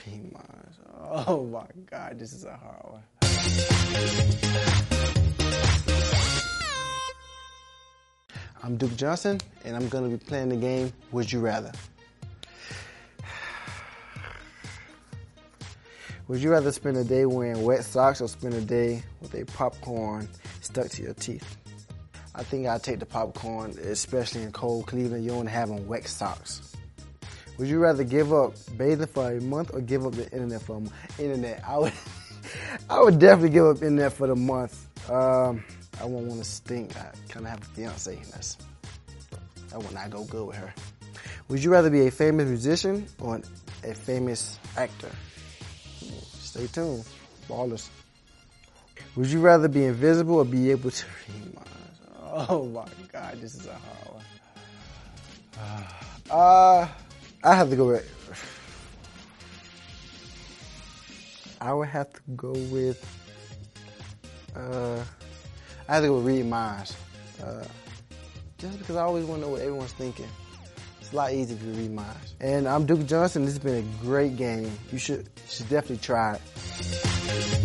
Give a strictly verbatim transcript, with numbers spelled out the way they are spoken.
read minds. Oh my God, this is a hard one. I'm Duke Johnson, and I'm gonna be playing the game, Would You Rather? Would you rather spend a day wearing wet socks or spend a day with a popcorn stuck to your teeth? I think I'd take the popcorn, especially in cold Cleveland. You don't have on wet socks. Would you rather give up bathing for a month or give up the internet for a month? Internet, I would, I would definitely give up internet for the month. Um, I won't want to stink. I kind of have a fiance. That's, that would not go good with her. Would you rather be a famous musician or a famous actor? Stay tuned, ballers. Would you rather be invisible or be able to read minds? Oh my God, this is a hard one. Uh, I have to go with. I would have to go with. Uh, I have to go with read minds. Uh, just because I always want to know what everyone's thinking. It's a lot easier if you read minds. And I'm Duke Johnson. This has been a great game. You should, you should definitely try it.